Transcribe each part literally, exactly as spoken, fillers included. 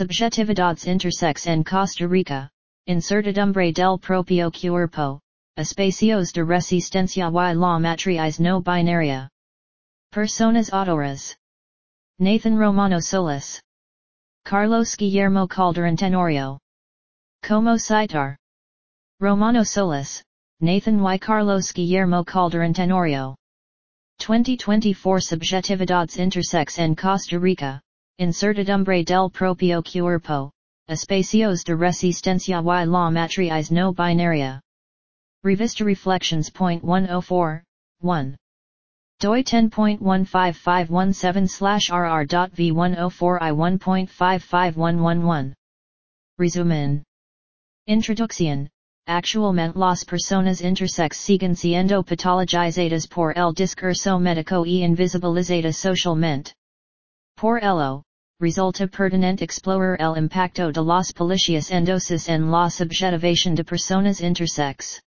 Subjetividades intersex en Costa Rica, incertidumbre del propio cuerpo, espacios de resistencia y la matriz no binaria. Personas autoras. Nathan Romano Solis. Carlos Guillermo Calderon Tenorio. Como citar. Romano Solis, Nathan y Carlos Guillermo Calderon Tenorio. twenty twenty-four Subjetividades intersex en Costa Rica, incertidumbre del propio cuerpo, espacios de resistencia y la matriz no binaria. Revista Reflections point one oh four, one. doi ten point one five five one seven slash r r dot v one oh four i one point five five one one one. Resumen. Introducción. Actualmente las personas intersex siguen siendo patologizadas por el discurso médico y invisibilizadas socialmente. Por ello, resulta pertinente explorar el impacto de las políticas endosas en la subjetivación de personas intersex.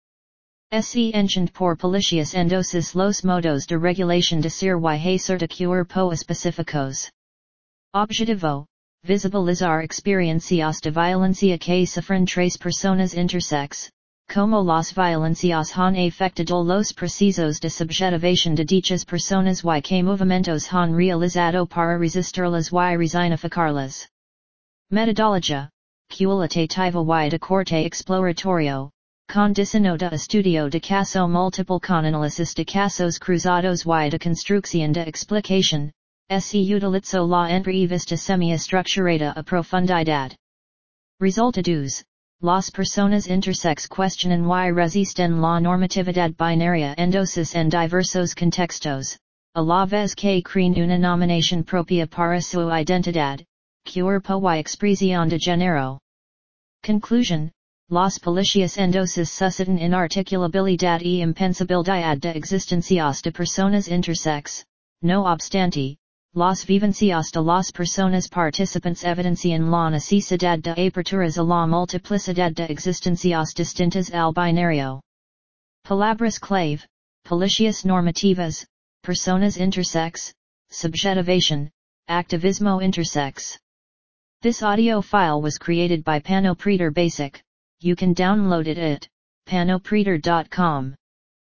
Se entiende por políticas endosas los modos de regulación de ser y hacer de cuerpo específicos. Objetivo. Visibilizar experiencias de violencia que sufren tres personas intersex, como las violencias han afectado los procesos de subjetivación de dichas personas y que movimientos han realizado para resistirlas y resignificarlas. Metodología, cualitativa y de corte exploratorio, condicionó de estudio de caso múltiple con análisis de casos cruzados y de construcción de explicación. Se utilizó la entrevista semi-estructurada a profundidad. Resultados. Las personas intersex cuestionan y resisten la normatividad binaria endosis en diversos contextos, a la vez que creen una nominación propia para su identidad, cuerpo y expresión de género. Conclusion. Las políticas endosas suscitan inarticulabilidad y impensabilidad de existencias de personas intersex, no obstante. Las vivencias de las personas participantes evidencian la necesidad de aperturas a la multiplicidad de existencias distintas al binario. Palabras clave, políticas normativas, personas intersex, subjetivación, activismo intersex. This audio file was created by Panopreter Basic. You can download it at panopreter dot com.